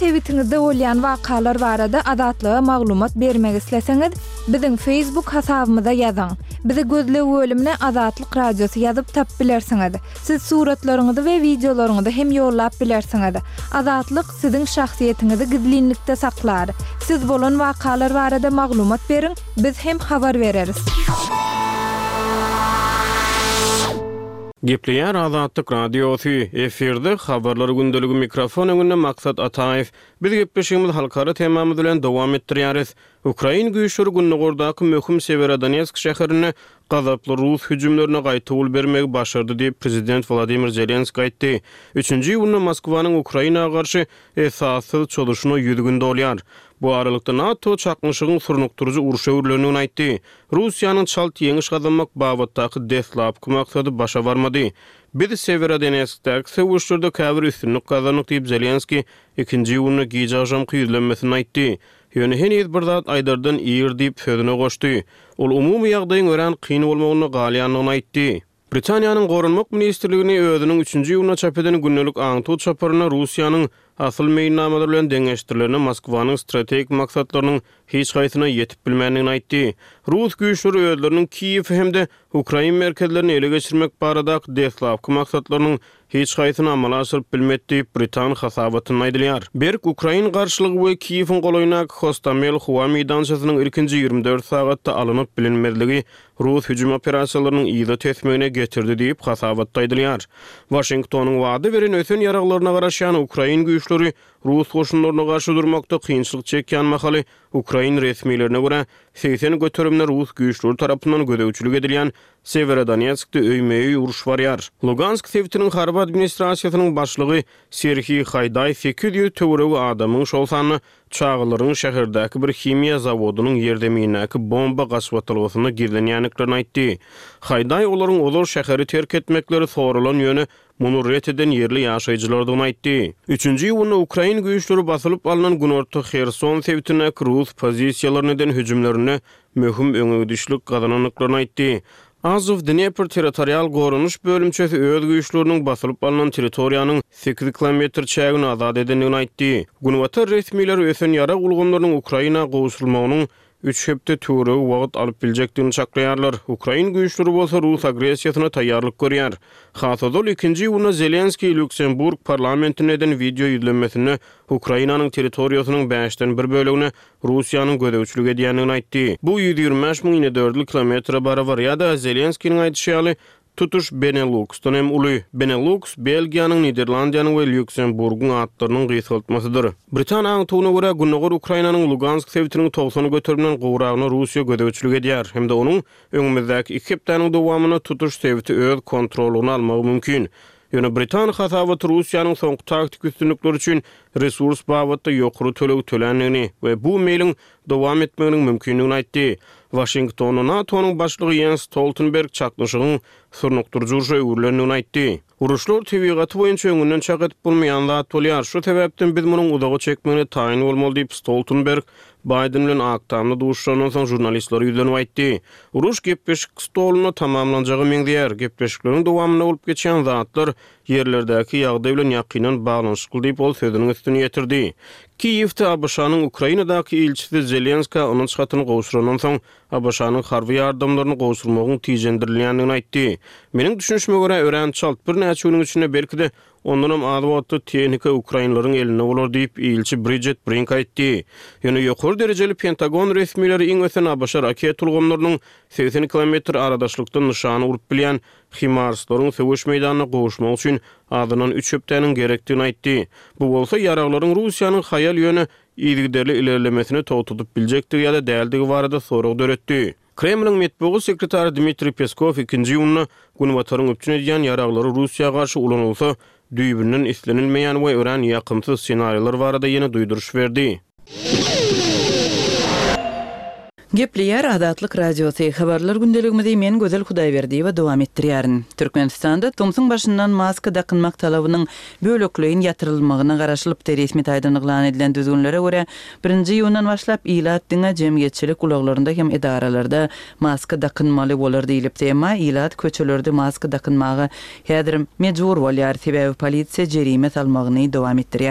sewitinizde bolýan wakalar barada adatlyga maglumat bermek isleseňiz, biziň Facebook hasabymyza ýazyň. Bizi gözle bölümine Azatlyk Radiosu ýazyp tap bilersiňiz. Siz suratlaryňyzy we videolaryňyzy hem ýollap bilersiňiz. Azatlyk siziň şahsiýetinizi gizlinlikde saklar. Siz bolan wakalar barada maglumat beriň, biz hem habar bereriz. Gepleýär Azatlyk Radiosu eferde habarlary gündeligi mikrofon öňünde Maksat Ataýew. Biz gepleşigimiz halkara temamy bilen dowam etdirýäris. Ukraina güýçleri Günnogordaky möhüm Severodonetsk şäherini gazaply Rus hüjümlerine gaýtybul bermek başardy diýip prezident Vladimir Zelenskiy aýtdy. 3-nji ýylyny Moskwanyň Ukrainaga garşy esassyz çoluşyny ýüzgünde bolýar. Bu aralykda NATO çakmyşygyň surnukturucu uruşa öwrülendigini aýtdy. Russiýanyň çalt ýeňiş gazanmak babatdaky deslapky maksady başa barmady. Biz Severodonetskdäki sowuşlarda käbir üstünlük gazandyk diýip Zelenskiy 2-nji ýylyny giýjajam kyýlanmasyn aýtdy. Ýöne henüz bir zat aýdardan ýer diýip sözüne goşdy. Ol umumy ýagdaýyň ören kyn bolmagyny galýanlygyny aýtdy. Britaniýanyň Gorunmak ministrligini özüniň 3-nji ýylyna çap eden günnelik aňty çaparyna Russiýanyň asıl meýnnamalary bilen deňeşdirilerine Moskwanyň strategik maksatlarynyň hiç gaýsyna ýetip bilmänligini aýtdy. Rus güýçleri özleriniň Kiýew hemde Ukraina merkezlerini ele geçirmek baradaky deslapky maksatlarynyň hiç gaýsyna amala aşyryp bilmedi diýip Britan hasabatyny aýdylýar. Berk Ukraina garşylygy we Kiýewiň golaýynaky Hostomel Huwa meýdançasynyň ilkinji 24 sagatda alanyp bilinmezligi Rus hüjüm operasiýalarynyň ýyda tesmegine getirdi diýip hasabatda aýdylýar. Washingtonyň wada beren ösen ýaraglaryna garaşan Ukraina güýçleri Rus goşunlaryna garşy durmakda kynçylyk çekýän mahaly Ukraina resmiýetlerine görä 80 göterimler Rus güýçleri tarapyndan gödäwçilik edilýän Severodonetskde öýmeýi uruş barýar. Lugansk sewtiniň harby administrasiýasynyň başlygy Serhiy Hayday 800 töweregi adamyň şol sany çağılaryň şäherdäki bir chimiýa zawodynyň ýerdeminiňki bomba gaçwatylgysyna girlenýänliklerini aýtdy. Hayday olaryň olar şäheri terk etmekleri soralan ýöne muny ret eden yerli ýaşaýjylardygyny aýtdy. 3-nji ýylyny Ukraina güýçleri basylyp alynan Günorta Kherson sewtine Rus pozisiýalaryny eden hüjümlerini möhüm öňüdüşlik gazananyklaryny aýtdy. Azov Dnepr territorial gorunuş bölümçesi öz güýçleriniň basylyp alynan territoriýanyň 8 kilometr çägini azad edenligini aýtdy. Günwata resmiýetler ösen ýara ulgamlarynyň Ukraina goşulmagynyň 3 hepde töwre wagt alyp biljekdigini çaklaýarlar. Ukraina güýçleri bolsa Rus agresiýasyna taýýarlyk görýär. Hasazol 2-nji ýylyna Zelenskiy Lüksemburg parlamentine eden video ýüzlenmesini Ukrainanyň territoriýasynyň 5-den 1 bölegini Russiýanyň gödäwçilik edýänligini aýtdy. Bu 125.000 kilometre barabar ýa-da Zelenskiýiň aýdyşy tutuş Benelux'tan hem uly. Benelux, Belgiýanyň, Niderlandiýanyň we Lüksemburgyň atlarynyň gyýsaltmasydyr. Britaniýa aňytyna görä Günnogor Ukrainanyň Lugansk sewtiniň 90 götürümden gowragyny Russiýa gödäwçilik edýär. Hemde onuň öňümizdäki 2 hepdeniň dowamyny tutuş sewti öz kontroluny almagy mümkin. Ýöne Britan hasabaty Russiýanyň soňky taktik üstünlikleri üçin resurs babatda ýokary töleg tölenligini we bu meýliň dowam etmeginiň mümkinligini aýtdy. Washingtonyň NATO'nyň başlygy Jens Stoltenberg çaklyşygyň surnukturucu öwrülendigini aýtdy. Uruşlar tebigaty boýunça öňünden çakyp bolmaýan zat bolýar. Şu sebäpden biz munyň udagy çekmegine taýin bolmaly diýip Stoltenberg Biden bilen aktamly duşlaryndan soň jurnalistlere ýüzlenip aýtdy. Uruş gepleşik stoluny tamamlanjagy meňdäýär. Gepleşikleriň dowamyna bolup geçen zatlar yerlerdäki ýagdaý bilen ýakynan baglanşykly diýip ol sözüniň üstüne ýetirdi. Kiýewde ABŞ-nyň Ukrainadaki elçisi Zelenskiy onun çatyny gowşurandan soň ABŞ-nyň harby ýardamlaryny gowşurmagyň tijendirilýändigini aýtdy. Meniň düşünüşime görä ören çalt bir näçe ýylyň içinde belki ondan adwatly tehnika Ukrainalaryň eline bolar diýip elçi Bridget Brink aýtdy. Ýöne ýokary derejeli Pentagon resmiýetleri iň ösen ABŞ raket ulgamlarynyň 80 kilometr aradaşlykdan nişany urup bilýän HIMARS-laryň sowuş meýdanyna gowuşmak üçin adynan 3 hepdeniň gerekdigini aýtdy. Bu bolsa ýaraglaryň Russiýanyň haýal ýöne ýygyderli ilerlemesini totutup biljekdigi ýa-da däldigi barada sorag döretdi. Kremlin metbugy sekretary Dmitri Peskov 2-nji ýylyny Günwataryň öpçün edýän ýaraglary Russiýaga garşy ulanylsa, düýbünden islenilmeýän we ören ýakymsyz senariýlar barada ýene duýduruş berdi. Gepleýär Azatlyk Radiosu habarlar gündeligimizde men Gözel Hudaýberdi we dowam etdirýärin. Türkmenistanda Tomsyň başyndan maska dakynmak talabynyň bölekleýin ýatyrylmagyna garaşylyp resmi taýdanyglan edilen düzgünlere görä 1-nji ýyldan başlap ilat diňe jemgyýetçilik ulaglarynda hem edaralarda maska dakynmaly bolar diýilip tema ilat köçelerde maska dakynmagy häzir mejbur bolýar sebäbi polisiýa jerime salmagyny dowam etdirýär.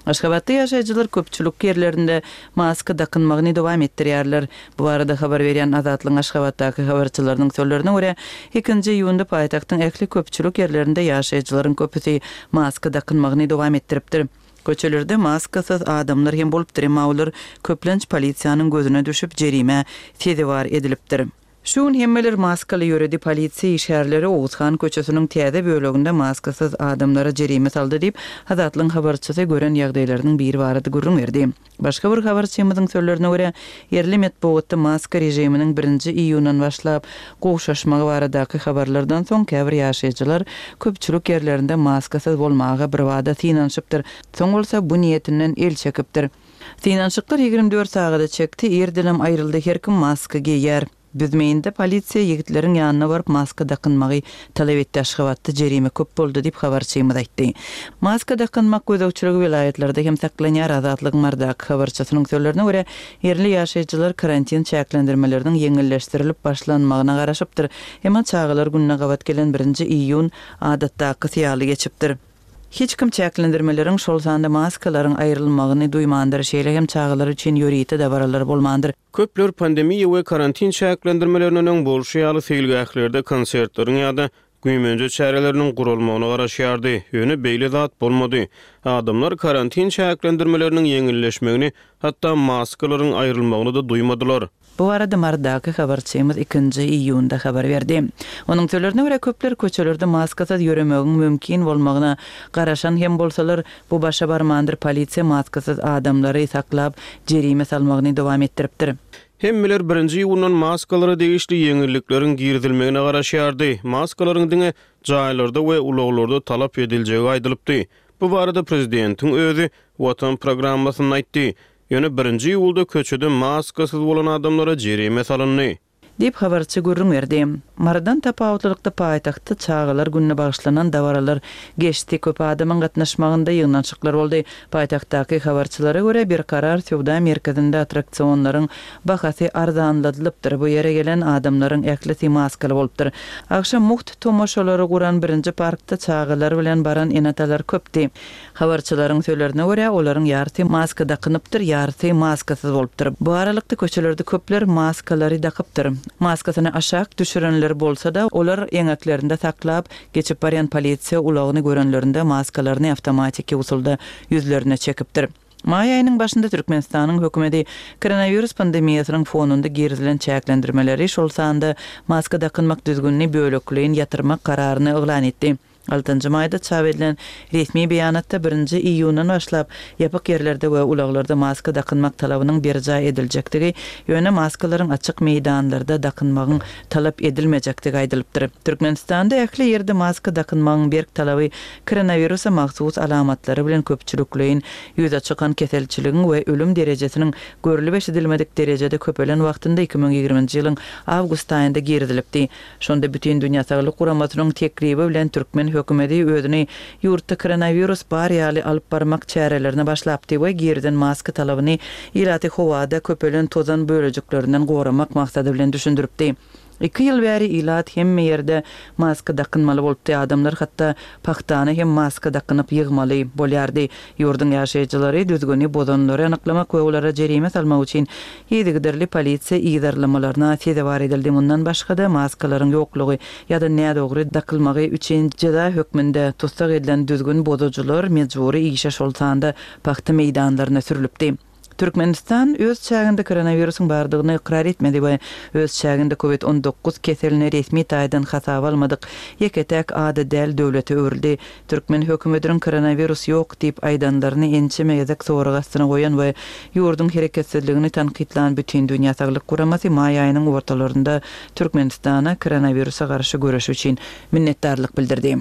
Aşgabatda ýaşaýjylar köpçülük yerlerinde maska dakynmagyny dowam etdirýärler. Bu arada habar berýän Azatlyň Aşgabatdaky habarçylarynyň sözlerine görä, 2-nji iýunda paýtagtyň ekli köpçülük yerlerinde ýaşaýjylaryň köpüsi maska dakynmagyny dowam etdiripdir. Köçelerde maskasız adamlar hem bolupdyr, maular köplenç polisiýanyň gözüne düşüp jerime tedewar edilipdir. Şun hemmeler maskaly ýöredi polisiýa işgärleri Oğuzhan köçesiniň täze böleginde maskasız adamlara jerime saldy diýip Azatlyň habarçysy gören ýagdaýlarynyň biri barady gurrun berdi. Başga bir habarçymyzyň sözlerine görä, yerli medeniýetde maska rejiminiň 1-nji iýundan başlap gowşaşmagy baradaky habarlardan soň käbir ýaşaýjylar köpçülük yerlerinde maskasız bolmagy bir wada synanypdyr. Soň bolsa bu niýetinden el çekipdir. Synançyklar 24 sagada çekdi, erdelim aýryldy, her kim maska giýär. Büzmeýinde polisiýa ýigitleriň ýanyna baryp maska dakynmagy talap etdi. Aşgabatda jerime köp boldy diýip habarçymyz aýtdy. Maska dakynmak gözegçiligi vilayatlerde hem saklanýar. Azatlyk mardak habarçysynyň sözlerine görä, yerli ýaşaýjylar karantin çäklendirmeleriniň ýeňilleşdirilip başlanmagyna garaşypdyr. Hema çağalar gününe gawat gelen 1-nji iýun adatdaky syýaly geçipdir. Hiç kim çäklendirmeleriň şol sanda maskalaryň aýrylmagyny duýmandyr, şeýle hem çağalar üçin ýörite de baralar bolmandyr. Köpler pandemiýa we karantin çäklendirmeleriniň bolşy ýaly seýilgählerde konsertleriň ýa-da güýmenje çäreleriniň gurulmagyna garaşýardy. Ýöne beýle zat bolmady. Adamlar karantin çäklendirmeleriniň ýeňilleşmegini, hatda maskalaryň aýrylmagyny da duýmadylar. Bu arada mardaky habarçymyz 2-nji iýunda habar berdi. Onuň sözlerine görä köpler köçelerde maskasız ýöremegiň mümkin bolmagyna garaşan hem bolsalar bu başa barmandyr. Polisiýa maskasız adamlary saklap jerime salmagyny dowam etdiripdir. Hemmeler 1-nji iýundan maskalary degişli ýeňillikleriň girdilmegine garaşýardy. Maskalaryň diňe jaýlarda we ulaglarda talap ediljegi aýdylypdy. Bu barada prezidentiň özü Watan programmasyny aýtdy. Ýöne 1-nji iýulda köçede maskasız bolan adamlara jerime salyndy diýip habarçy gurrun berdi. Maradan tapawutlykda paýtagtda çağalar gününe bagşlanan dawaralar geçdi. Köp adamyň gatnaşmagynda ýygnançyklar boldy. Paýtagtdaky habarçylara görä bir karar Sowda merkezinde attraksionlaryň bahasy arzanladylypdyr. Bu ýere gelen adamlaryň eklisi maskaly bolupdyr. Akşam muht tomoşalary guran 1-nji parkda çağalar bilen baran enatalar köpdi. Habarçylaryň sözlerine görä olaryň ýarty maska dakynypdyr, ýarty maskasy bolupdyr. Bu aralykda köçelerde köpler maskalary dakypdyr. Maskasyny aşak düşürenler bolsa da olar eňeklerinde saklap geçip barýan polisiýa ulagyny görenlerinde maskalaryny awtomatik usulda ýüzlerine çekipdir. May aýynyň başynda Türkmenistanyň hökümeti koronavirus pandemiýasynyň fonunda girdilen çäklendirmeleri şol sanda maska dakynmak düzgünni bölekleýin ýatyrmak kararyny eglan etdi. 6-njy maýda çap edilen resmi beýanatda 1-nji iýundan başlap ýapyk ýerlerde we ulaglarda maska dakynmak talabynyň berja ediljekdigi, ýöne maskalaryň açyk meýdanlarda dakynmagyň talap edilmejekdigi aýdylypdyr. Türkmenistanda ähli ýerde maska dakynmagyň berk talaby koronavirusa mahsus alamatlary bilen köpçülükleýin ýüze çykan keselçiligiň we ölüm derejesiniň görülip edilmedik derejede köpelen wagtynda 2020-nji ýylyň awgust aýynda girdilipdi. Şonda bütün dünýä saglyk guramasynyň teklibi bilen Türkmen hökümeti özüni ýurtda koronavirus bar ýaly alyp barmak çärelerini başlapdy we girden maska talabyny ilaty howada köpelen tozan bölejikleriniň goramak maksady bilen düşündiripdi. 2 ýyl bäri ilat hemme ýerde maska dakynmaly bolupdy. Adamlar hatda paxtany hem maska dakynyp ýygmaly bolýardy. Ýurdun ýaşaýjylary düzgünni bozanlary anyklamak we olara jerime salmak üçin ýedigderli polisiýa ýydarlamalaryna tedewar edildi. Mundan başga da maskalaryň ýoklugy ýa-da nädogry dakylmagy üçin jaza hökmünde tutsak edilen düzgün bozajular mejburi işe şol sanda paxta meýdanlaryna sürülipdi. Türkmenistan öz çäginde koronavirusyň bardygyny ikrar etmedi we öz çäginde COVID-19 keselini resmi taýdan hasaba almadyk. Ýeketek ady däl döwlete öwrüldi. Türkmen hökümetiniň koronavirus ýok diýip aýdanlaryny ençeme ýazak soragyna goýan we ýurdun hereketsizligini tanqidlan bütün dünýä saglyk guramasy may aýynyň ortalarynda Türkmenistana koronavirusa garşy göreş üçin minnetdarlyk bildirdi.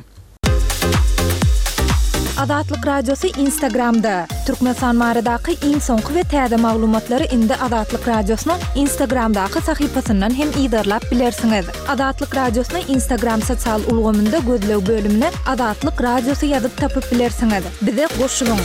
Azatlyk radiosu Instagramda. Türkmenistan maradaky iň soňky we täze maglumatlary indi Azatlyk radiosynyň Instagramdaky sahypasynyň hem ýydarlap bilersiňiz. Azatlyk radiosyny Instagram sosial ulgamynda gözlew bölümine Azatlyk radiosu ýazyp tapyp bilersiňiz. Bize goşulyň.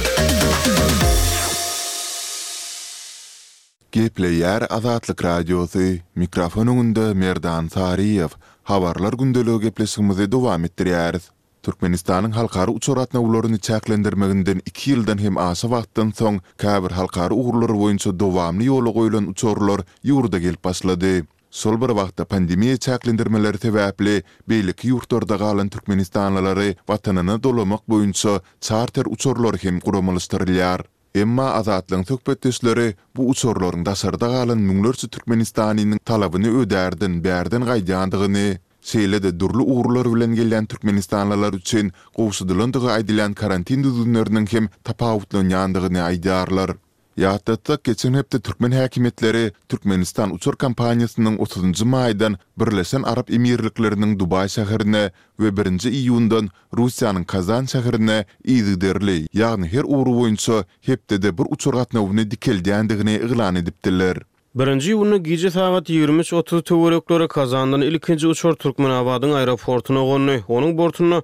Gepleýär Azatlyk radiosu mikrofonuňda Merdan Sariýew habarlar gündeligi gepleşigimizi dowam etdirýär. Türkmenistanyň halkary uçuratnawlaryny çäklendirmeginden 2 ýyldan hem aşy wagtdan soň käbir halkary ugurlary boýunça dowamly ýola goýulan uçurlar ýurda gelip başlady. Sol bir wagtda pandemiýa çäklendirmeleri sebäpli beýleki ýurtlarda galan türkmenistanlylary watanyna dolamak boýunça charter uçurlary hem guramalystyrylýar. Emma azatlyň söhbetdeşleri bu uçurlaryň dasarda galan müňlerçe türkmenistanyň talabyny ödärden bärden gaýdandygyny, seýlede durly ugurlar bilen gelýän türkmenistanlylar üçin gowşudylandygy aýdylan karantin düzünleriniň hem tapawutlanýandygyny aýdarlar. Ýa-da geçen hepde Türkmen häkimetleri Türkmenistan uçur kampaniýasynyň 30-njy maýdan Birleşen Arap Emirlikleriniň Dubai şäherine we 1-nji iýundan Russiýanyň Kazan şäherine ýygyderli, ýagny her ugur boýunça hepde bir uçur gatnawyny dikeldiýändigini eglan edipdiler. 1-nji ýylyny gije saat 23:30 töwereklere Kazandan ilkinji uçur Türkmenabadyň aeroportuna gонny. Onuň bortuna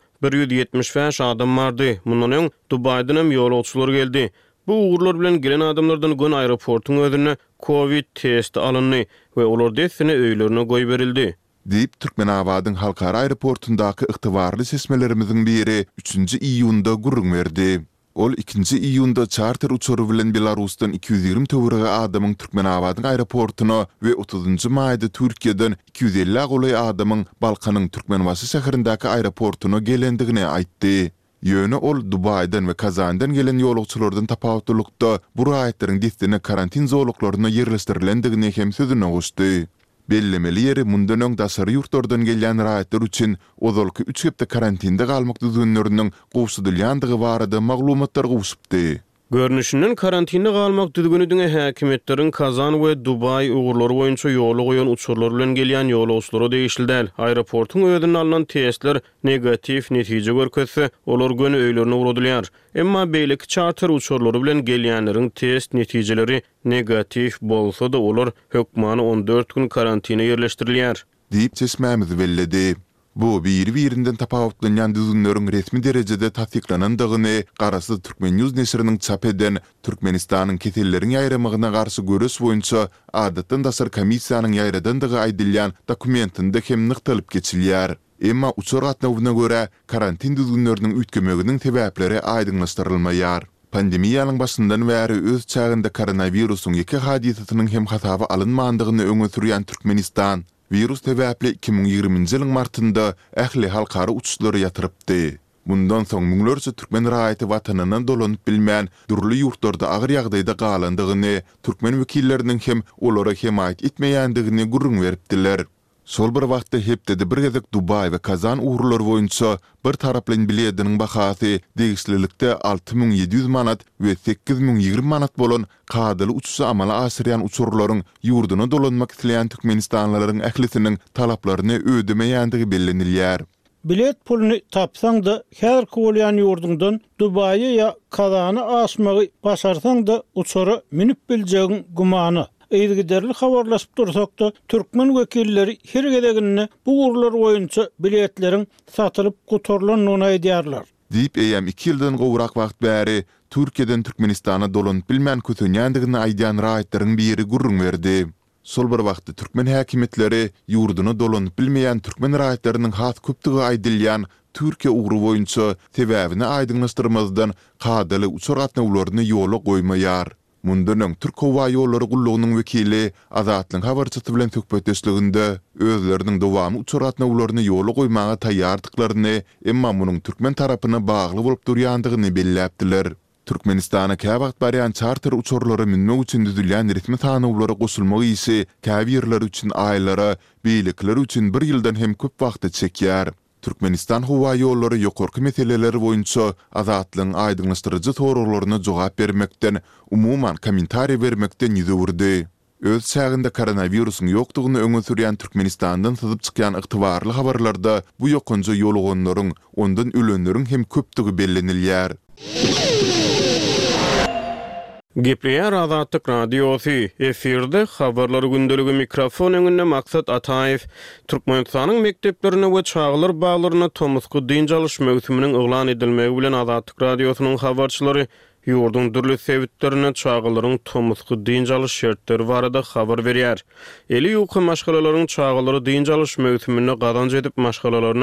175 adam bardy. Mundan öň Dubai'dan hem ýolagçylar geldi. Bu ugurlar bilen gelen adamlardan gon aeroportun ödüne Covid testi alınny we olar desine öýlerine goý berildi. Diýip Türkmenabadyň halkara aeroportundaky ygtybarly sesmelerimiziň biri 3-nji iýunda gurrun berdi. Ol 2-nji iýunda charter uçury bilen Belarusdan 220 töwerege adamyň Türkmenabadyň aeroportuna we 30-njy maýda Türkiýeden 250 goly adamyň Balkanyň Türkmenwasy şäherindäki aeroportuna gelendigini aýtdy. Ýöne ol Dubai'dan we Kazandan gelen ýolagçylardan tapawutlykda bu raýatlaryň distine karantin zowluklaryna ýerleşdirilendigini hem sözüne goşdy. Bellemeli ýeri mundan öň dasary ýurtlardan gelýän raýatlar üçin ozalky 3 hepde karantinde galmak düzgünleriniň gowşudylýandygy barada maglumatlar gowşupdy. Görnüşinden karantinde galmak düzgünüdüňe häkimetleriň Kazan we Dubai ugurlary boýunça ýola goýan uçurlar bilen gelýän ýolagçylary değişildi. Aeroportuň ödüne alynan testler negativ netije görkezse, olar göni öýlerine uradylýar. Emma beýleki charter uçurlary bilen gelýänleriň test netijeleri negativ bolsa da olar hökmany 14 gün karantine ýerleşdirilýär. Diýip sesmämizi belledi. Bu bir-birinden tapawutlanýan düzgünleriň resmi derejede tasdiklanandygyny Garasy Türkmen News nesriniň çap eden Türkmenistanyň keselleriň ýaýramagyna garşy görüş boýunça adatdan dasar komissiýanyň ýaýradandygy aýdylýan dokumentinde hem nyktalyp geçilýär. Emma uçur gatnawyna görä karantin düzgünleriniň üýtgemeginiň sebäpleri aýdynlaşdyrylmaýar. Pandemiýanyň başyndan bäri öz çağında koronawirusyň iki hadisatynyň hem hataby alynmandygyny öňe sürýän Türkmenistan virus sebäpli 2020-nji ýylyň martynda ähli halkara uçuşlary ýatyrypdy. Bundan soň müňlerçe türkmen raýaty watanyna dolanyp bilmän durly ýurtlarda agyr ýagdaýda galandygyny, türkmen wekilleriniň hem olara hemaýet etmeýändigini gurrun beripdiler. Sol bir wagtda hepde bir gezek Dubai we Kazan ugurlary boýunça bir taraplan biletiniň bahasy degişlilikde 6700 manat we 8020 manat bolan kadaly uçuşy amala asyrýan uçurlaryň ýurduna dolanmak isleýän türkmenistanlylaryň ählisiniň talaplaryny ödemeýändigi bellenilýär. Bilet pulunu tapsaň da her bolýan ýurdundan Dubai ya Kazany aşmagy başarsaň da uçura minip biljegiň gumany. Eýdigiderli habarlaşyp dursak da türkmen wekilleri her gedegini bu ugurlar boýunça biletleriň satylyp gutorlanyny aýdýarlar. Diýip eýem 2 ýyldan gowrak wagt bäri Türkiýeden Türkmenistana dolanyp bilmän kötünýändigini aýdýan raýatlaryň biri gurrun berdi. Sol bir wagtda türkmen häkimetleri ýurduna dolanyp bilmeýän türkmen raýatlarynyň has köpdigi aýdylýan Türkiýe uguru boýunça sebäbini aýdynlaşdyrmazdan kadaly uçur gatnawlaryny ýola goýmaýar. Mundan Türk Hava Ýollary Gullugynyň wekili Azatlyň habarçysy bilen söhbetdeşliginde özleriniň dowamy uçur gatnawlaryny ýola goýmaga taýýardyklaryny, emma munyň türkmen tarapyna bagly bolup durýandygyny belläpdiler. Türkmenistana käwagt barýan charter uçurlary minmek üçin düzülýän resmi tanawlary goşulmagy ise käbirler üçin aýlara, beýlikler üçin 1 ýyldan hem köp wagt çekýär. Türkmenistan Hava Ýollary ýokarky meseleleri boýunça azatlyň aýdynlaşdyrjy soraglaryna jogap bermekden, umumyň kommentariýa bermekden ýüzürdi. Öz çağında koronawirusyň ýokdugyny öňe sürýän Türkmenistandan syzyp çykýan ygtybarly habarlarda bu ýokunja ýolaganylaryň, ondan ölenleriň hem köpdigi bellenilýär. Gepleýär Azatlyk Radiosy. Efirde habarlary gündeligi mikrofon öňünde Maksat Ataýew. Türkmenistanyň mekdeplerine we çağlar baglaryna tomysky din çalyş möhüminiň eglan edilmegi bilen Azatlyk Radiosynyň habarçylary ýurdun dürli sebitlerine çağlaryň tomysky din çalyş şertleri barada habar berýär. Eli ýoky maşgalalaryň çağlary din çalyş möhümine gazanç edip maşgalalaryna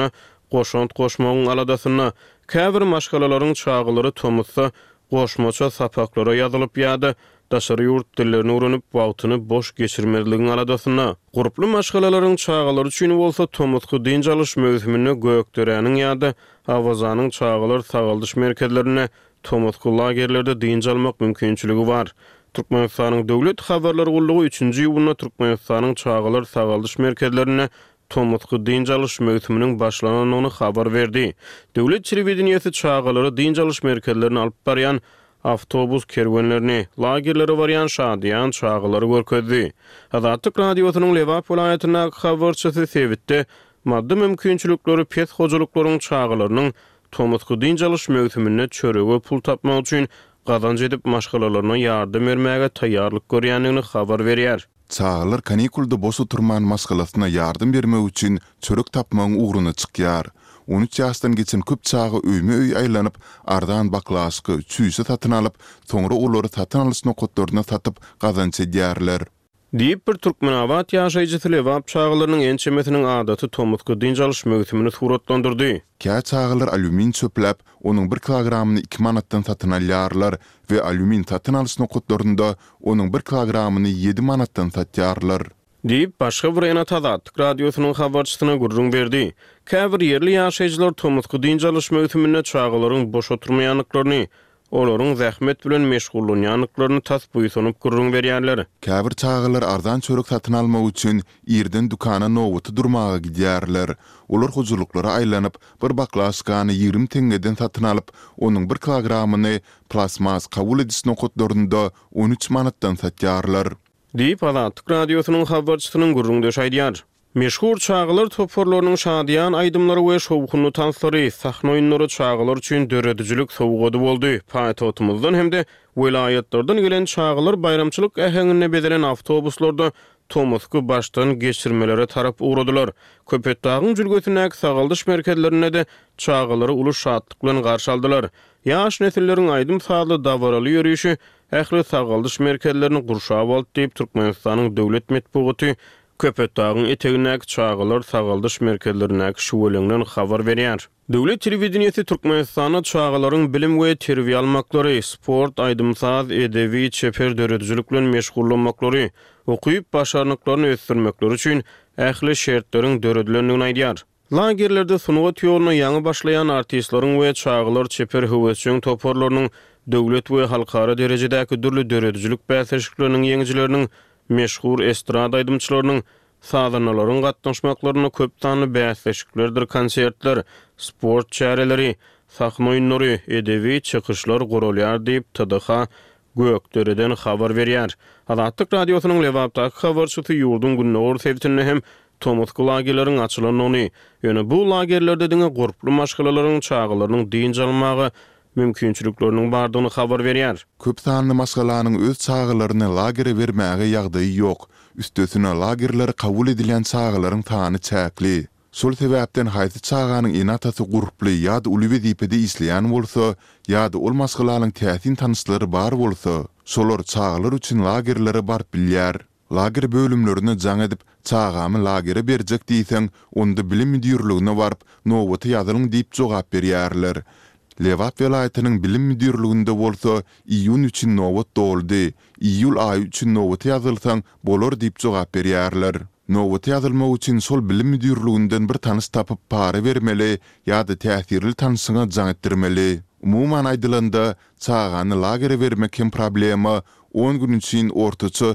goşant goşmagyň aladasyna, käbir maşgalalaryň çağılary tomutsa, goşmaça sapaklara ýazylyp ýa-da daşary ýurt dillerini öwrenip wagtyny boş geçirmeligiň aladasyna, guruply maşgalalaryň çağılary üçin bolsa tomutky diň çalyş möhümini gökdöräniň ýa-da awazanyň çağılar sagaldyş merkezlerine tomutky lagerlerde diň çalmak mümkinçiligi bar. Türkmenistanyň döwlet habarlary gullugy 3-nji ýylda Türkmenistanyň çağılar sagaldyş merkezlerine tomutky diň çalyş möhüminiň başlananyny habar berdi. Döwlet telewizionyasy çağılary diň çalyş merkezlerine alyp barýan avtobus kerwenlerini, lagerleri barýan şadiýan çağılary görkezdi. Azatlyk radiosynyň Lewap vilayatyna habarçysy Sewitde maddi mümkinçilikleri pes hojuluklaryň çağılarynyň tomutky diň çalyş möhümine çöregi pul tapmak üçin gazanç edip maşgalalaryna ýardym bermäge taýýarlyk görýändigini habar berýär. Çağılar kanikulda boş oturman maşgalasyna ýardym bermek üçin çörek tapmagyň ugruny çykýar. 13 ýaşdan geçen köp çağı öýme-öý aýlanyp, ardan baklasky, çüýse satyn alyp, soňra olary satyn alyş nokotlaryna satyp gazanç edýärler. Diýip bir türkmenawat ýaşaýjysy Lewap çağılarynyň ençemesiniň adaty tomutky diň çalyş möhümini suratlandyrdy. Kä çağılar alümin çöpläp, onuň 1 kilogramyny 2 manatdan satyn alýarlar we alümin satyn alyş nokotlarynda onuň 1 kilogramyny 7 manatdan satýarlar. Diýip başga bir ýene Azatlyk radiosynyň habarçysyna gurrun berdi. Käbir ýerli ýaşaýjylar tomutky diň çalyş möhümine çağılaryň boş oturmaýanlyklaryny, olaryň zähmet bilen meşgullanýanlyklaryny tas buýsunyp gurrun berýärler. Käbir çağılar ardan çörek satyn almak üçin ýerden dukana nowaty durmaga gidýärler. Olar hojuluklary aýlanyp, bir baklaskany 20 tengeden satyn alyp, onuň 1 kilogramyny plasmas kabul ediş nokotlarynda 13 manatdan satýarlar. Diýip Azatlyk radiosynyň habarçysynyň gurrun döşaýdýar. Meşhur çağılar toporlarynyň şadiýan aýdymlary we şowkunly tanslary, sahna oýunlary çağılar üçin döredicilik sowgady boldy. Paýtagatymyzdan hemde vilayatlardan gelen çağılar bayramçylyk äheňine bedelen awtobuslarda tomutky başdan geçirmelere tarap uğradylar. Köpetdagyň jülgesindäki sagaldyş merkezlerine de çağılary uly şadlyk bilen garşy aldylar. Ýaş nesillerin aýdym sazly dawaraly ýörüşi ähli sagaldyş merkezlerini gurşap aldy diýip Türkmenistanyň döwlet medeniýeti Köpetdagyň etegindäki çağılar sagaldyş merkezlerindäki şuwelengden habar berýär. Döwlet telewizionyasy Türkmenistanyň çağılaryň bilim we terbiýe almaklary, sport, aýdymsaz, edebi, çeper döredicilik bilen meşgullanmaklary, okuyup başarnyklaryny ösdürmekleri üçin ähli şertleriň döredilendigini aýdýar. Lagerlerde sunugat ýoluna ýangy başlayan artistleriň we çağılar çeper höwesçiň toporlarynyň döwlet we halkara derejedäki dürli döredicilik bäsleşikleriniň ýeňjileriniň meşhur estrada aýdymçylarynyň sadanalaryň gatnaşmaklaryna köp sanly bäsleşiklerdir, konsertler, sport çäreleri, sahna oýunlary, edebi çykyşlar gurulýar diýip TDH Gökdöreden habar berýär. Azatlyk radiosynyň Lewapdaky habarçysy ýurdun Günnur Sewitine hem tomutky lagerleriň açylanyny, ýöne bu lagerlerde diňe guruply maşgalalaryň çağılarynyň diň çalmagy mümkinçilikleriniň bardygyny habar berýär. Köp sanly maşgalanyň öz çağılaryny lagere bermäge ýagdaýy ýok. Üstesine lagerler kabul edilen çağılaryň sany çäkli. Şol sebäpden haýsy çağanyň enatasy guruply ýa-da uly wezipede isleýän bolsa, ýa-da ol maşgalanyň täsin tanışlary bar bolsa, şolar çağılar üçin lagerlere barp bilýär. Lager bölümlerini jaň edip, çağamy lagere berjek diýseň, onda bilim müdürligine barp, nowaty ýazylyň diýip jogap berýärler. Lewap vilayatynyň bilim müdürliginde bolsa, iýun üçin nowat doldy, iýul aýy üçin nowat ýazylsaň bolar diýip jogap berýärler. Nowat ýazylmak üçin şol bilim müdürliginden bir tanys tapyp para bermeli ýa-da täsirli tanysyňa jaň etdirmeli. Umuman aýdylanda, çağany lagere bermek hem problema 10 gün üçin ortaça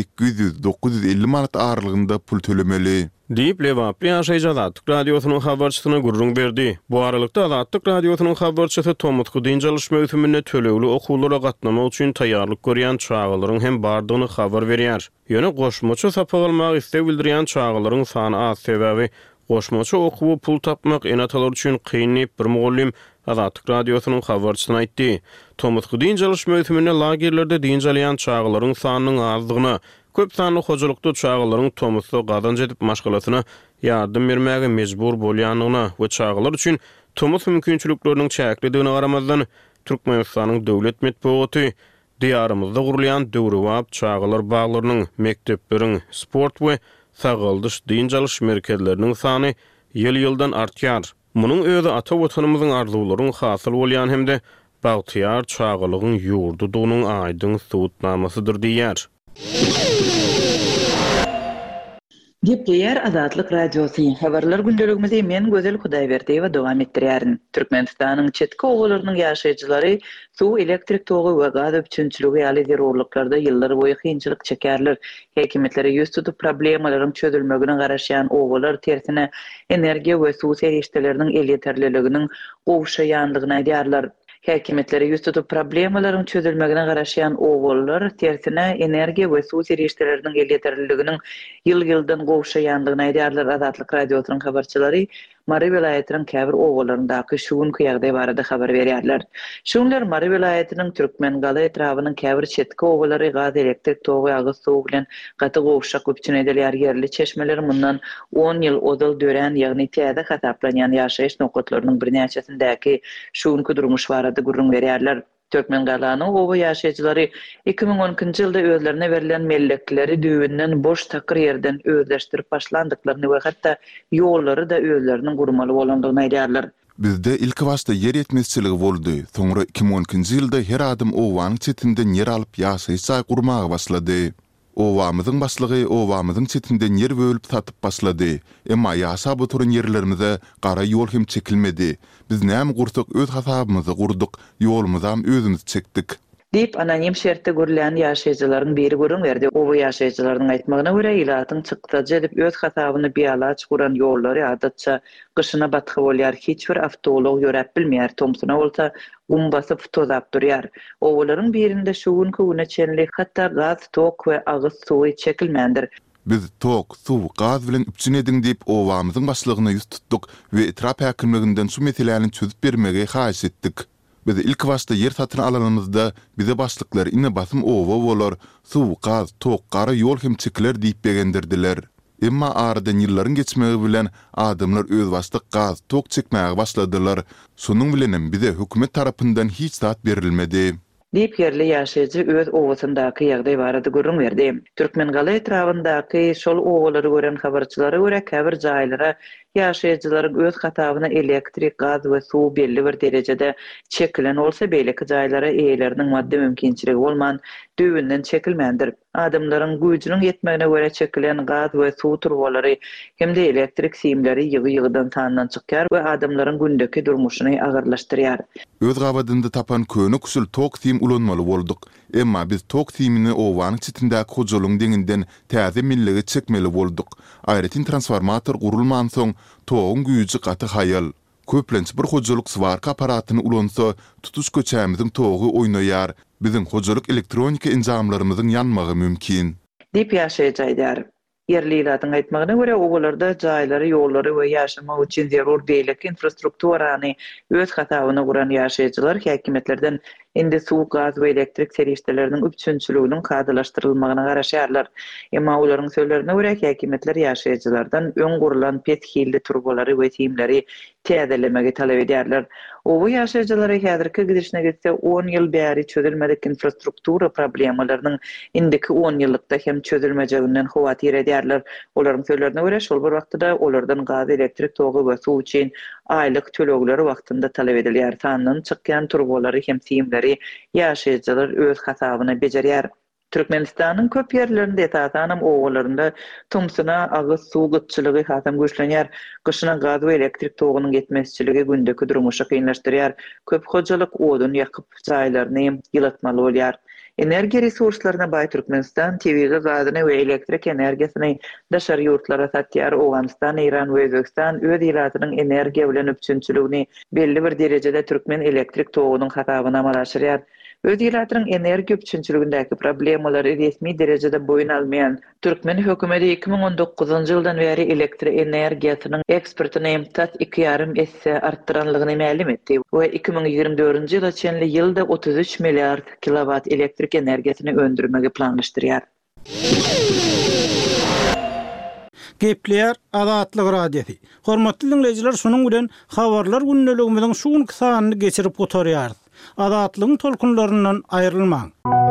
800-950 manat aralygynda pul tölemeli. Diýip Lewap ýaşaýjy radiosynyň habarçysyna gurrun berdi. Bu aralykda Azatlyk radiosynyň habarçysy tomutky diň çalyş möhümine tölegli okuwlara gatnamak üçin taýýarlyk görýän çağılaryň hem bardygyny habar berýär. Ýöne goşmaça sapag almak istek bildirýän çağılaryň sany az sebäbi goşmaça okuwy pul tapmak enatalar üçin kynnyp bir mugallim Azatlyk radiosynyň habarçysyna aýtdy. Tomutky diň çalyş möhümine lagerlerde diň çalýan çağılaryň sanynyň azdygyna, köp sanly hojulukda çağılaryň tomutky gazanç edip maşgalasyna ýardym bermäge mejbur bolýanlygyna we çağılar üçin tomut mümkinçilikleriniň çäklidigine garamazdan Türkmenistanyň döwlet medeniýeti diýarymyzda gurulýan Döwrewap çağılar baglarynyň, mektepleriň, sport we sagaldyş diň çalyş merkezleriniň sany ýyl-ýyldan artýar. Munun öýde ata watanymyzyň arzularyň hasyl bolýan hemde bagtyar çağalygyň ýurdudygynyň aýdyň suwutnamasydyr diýär. Gepleýär Azatlyk Radiosu habarlar gündeligimizde men Gözel Hudaýberdiýewa dowam etdirýärin. Türkmenistanyň çetki owlarynyň ýaşaýjylary suw, elektrik togy we gaz öpçünçiligi ýaly zerurlyklarda ýyllar boýy kynçylyk çekerler. Häkimetlere ýüz tutup problemalaryň çözülmegine garaşýan owlar tersine energiýa we suw serişdeleriniň elýeterliliginiň gowşaýandygyny aýdýarlar. Häkimetlere ýüz tutup problemalaryň çözülmegine garaşýan owullar tersine energiýa we suw serişdeleriniň elýeterliliginiň ýyl-ýyldan gowşaýandygyny aýdýarlar. Azatlyk Radiosynyň habarçylary Mary vilayatynyň käbir owullaryndaky şuňky ýagdaý barada habar berýärler. Şunlar Mary vilayatynyň Türkmengaly etrawynyň käbir çetki owullary gaz elektrik togy agyz suw bilen gaty gowşak öpçün edilýär. Yerli çeşmeler mundan 10 ýyl odal dören, ýagny täze hasaplanýan ýaşaýyş nokatlarynyň birnäçesindäki şuňky durmuş barada gurrun berýärler. Türkmengalalyň owa ýaşaýjylary 2012-nji ýylda özlerine berilen mellekleri düýünden boş takyr ýerden özleşdirip başlandyklaryny we hatda ýollary da özleriniň gurmaly bolandygyny aýdýarlar. Bizde ilk başta yer yetmezçiligi boldy. Soňra 2012-nji ýylda her adam owanyň çetinden yer alyp ýaşaýyş gurmagy başlady. Owamyzyň başlygy owamyzyň çetinden yer bölüp satyp başlady. Emma ýaşap oturan yerlerimize gara ýol hem çekilmedi. Biz näme gursak öz hasabymyzy gurduk, ýolumyzam özümiz çekdik. Dip anonim şertde görülen ýaşaýjylaryň biri görüň berdi. Owa ýaşaýjylaryň aýtmagyna görä ilatyň çykdaja edip öz hasabyny biýalaç guran ýollary adatça gyşyna batky bolýar. Hiç bir awtolog ýörep bilmeýär. Tomsuna bolsa gum basyp tozap durýar. Owlaryň birinde şuňky güne çenli hatda gaz, tok we agyz suwy çekilmändir. Biz tok, suw, gaz bilen üpçün ediň diýip owamyzyň başlygyna ýüz tutduk we etrap häkimliginden şu meselelerini çözüp bermege haýyş etdik. Biz ilk başta yer satyn alanymyzda bize başlyklar ine basym owa bolar, suw, gaz, tok, gara ýol hem çekiler diýip begendirdiler. Emma aradan ýyllaryň geçmegi bilen adamlar öz başda gaz, tok çekmäge başladylar. Şonuň bilenem bize hökümet tarapyndan hiç zat berilmedi. Dip yerli ýaşaýjy öz owasyndaky ýagdaý barada görüň berdi. Türkmengaly etrawyndaky şol owalary gören habarçylary görä käbir jaýlara ýaşaýjylaryň öz hatabyna elektrik, gaz we suw belli bir derejede çekilen bolsa beýleki jaýlara eýleriniň maddi mümkinçiligi bolman düýünden çekilmändir. Adamlaryň güýjüniň ýetmegine görä çekilen gaz we suw turbalary hemde elektrik siýimleri ýygy-ýygydan tandan çykýar we adamlaryň gündäki durmuşyny agyrlaşdyrýar. Öz gabadynda tapan köne kusul tok siýim ulanmaly bolduk. Emma biz tok siýimini owanyň çetindäki hojalyň deňinden täze milligi çekmeli bolduk. Aýratyn transformator gurulman soň togyň güýji gaty hayal. Köplenç bir hojalyk svarka aparatyny ulansa tutuş köçämiziň togy oýnaýar. Biziň hojalyk elektronika enjamlarymyzyň ýanmagy mümkin. Dip ýaşaýjylar. Yerli ilatyň aýtmagyna görä owalarda jaýlary, ýollary we ýaşamak üçin zerur beýleki infrastrukturany öz hasabyna guran ýaşaýjylar häkimetlerden indi suw, gaz we elektrik serişdeleriniň üçünçüliginiň kadalaşdyrylmagyna garaşýarlar. Emma olaryň sözlerine görä häkimetler ýaşaýjylardan öň gurulan pethilli turbalary we tiýimleri täzelemegi talap edýärler. Owa ýaşaýjylary häzirki gidişine gitse 10 ýyl bäri çözülmedik infrastruktura problemalarynyň indiki 10 ýyllykda hem çözülmejeginden howatyr edýärler. Olaryň sözlerine görä şol bir wagtda olardan gaz, elektrik togy we suw üçin aýlyk tölegleri wagtynda talap edilýär. Tandan çykýan turbalary hem tiýimleri ýaşaýjylar öz hasabyna bejerýär. Türkmenistanyň köp ýerlerinde tatanam owalarynda tumsuna agyz suw gytçylygy hasam güýçlenýär. Gyşyna gaz we elektrik togynyň ýetmezçiligi gündäki durmuşy kynlaşdyrýar. Köp hojalyk odun ýakyp jaýlaryny ýylatmaly bolýar. Energiýa resurslaryna baý Türkmenistan tebigy gazyny we elektrik energiýasyny daşary ýurtlara satýar. Owganistan, Iran we Özbegistan öz ýylatynyň energiýa bilen öpçünçiligini belli bir derejede türkmen elektrik togynyň hasabyna amalaşdyrýar. Öz ýylatynyň energiýa öpçünçiligindäki problemalary resmi derejede boyun almaýan Türkmen hökümeti 2019-njy ýyldan beri elektrik energiýasynyň eksportyny 2,5 esse artdyranlygyny ma'lum etdi we 2024-nji ýyla çenli ýylda 33 milliard kilowat elektrik energiýasyny öndürmegi planlaşdyrýar. Gepleýär Azatlyk Radiosu. Hormatly dinleýijiler, şonuň bilen habarlar gündeligimiziň şuňky sanyny geçirip oturýar. Azatlygyň tolkunlaryndan aýrylmaň.